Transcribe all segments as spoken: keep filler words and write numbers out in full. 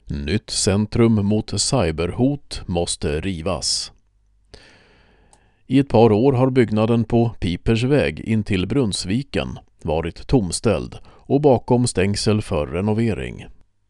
Nytt centrum mot cyberhot måste rivas. I ett par år har byggnaden på Pipersväg in till Brunnsviken varit tomställd och bakom stängsel för renovering.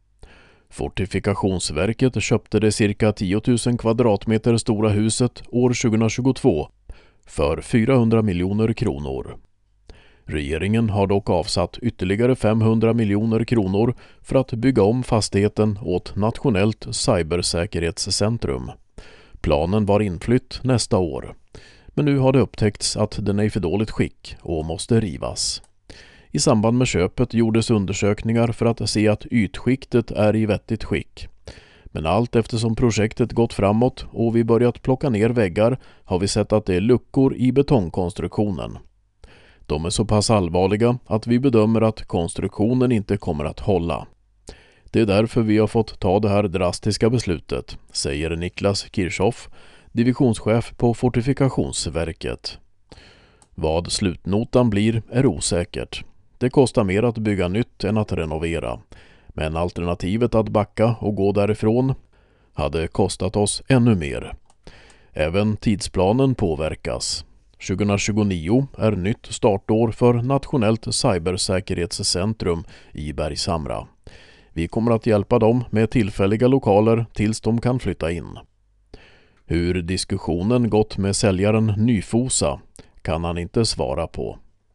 Fortifikationsverket köpte det cirka tio tusen kvadratmeter stora huset år tjugohundratjugotvå för fyrahundra miljoner kronor. Regeringen har dock avsatt ytterligare femhundra miljoner kronor för att bygga om fastigheten åt Nationellt cybersäkerhetscentrum. Planen var inflytt nästa år, men nu har det upptäckts att den är i för dåligt skick och måste rivas. I samband med köpet gjordes undersökningar för att se att ytskiktet är i vettigt skick. Men allt eftersom projektet gått framåt och vi börjat plocka ner väggar har vi sett att det är luckor i betongkonstruktionen. De är så pass allvarliga att vi bedömer att konstruktionen inte kommer att hålla. Det är därför vi har fått ta det här drastiska beslutet, säger Niklas Kirchhoff, divisionschef på Fortifikationsverket. Vad slutnotan blir är osäkert. Det kostar mer att bygga nytt än att renovera. Men alternativet att backa och gå därifrån hade kostat oss ännu mer. Även tidsplanen påverkas. tjugohundratjugonio är nytt startår för Nationellt cybersäkerhetscentrum i Bergshamra. Vi kommer att hjälpa dem med tillfälliga lokaler tills de kan flytta in. Hur diskussionen gått med säljaren Nyfosa kan han inte svara på.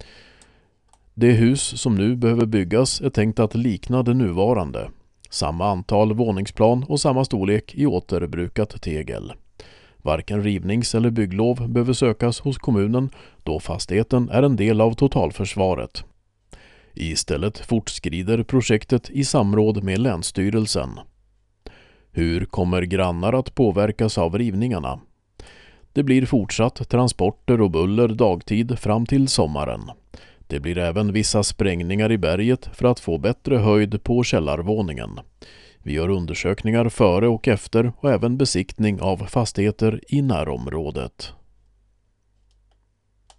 Det hus som nu behöver byggas är tänkt att likna det nuvarande. Samma antal våningsplan och samma storlek i återbrukat tegel. Varken rivnings- eller bygglov behöver sökas hos kommunen då fastigheten är en del av totalförsvaret. Istället fortskrider projektet i samråd med Länsstyrelsen. Hur kommer grannar att påverkas av rivningarna? Det blir fortsatt transporter och buller dagtid fram till sommaren. Det blir även vissa sprängningar i berget för att få bättre höjd på källarvåningen. Vi gör undersökningar före och efter och även besiktning av fastigheter i närområdet.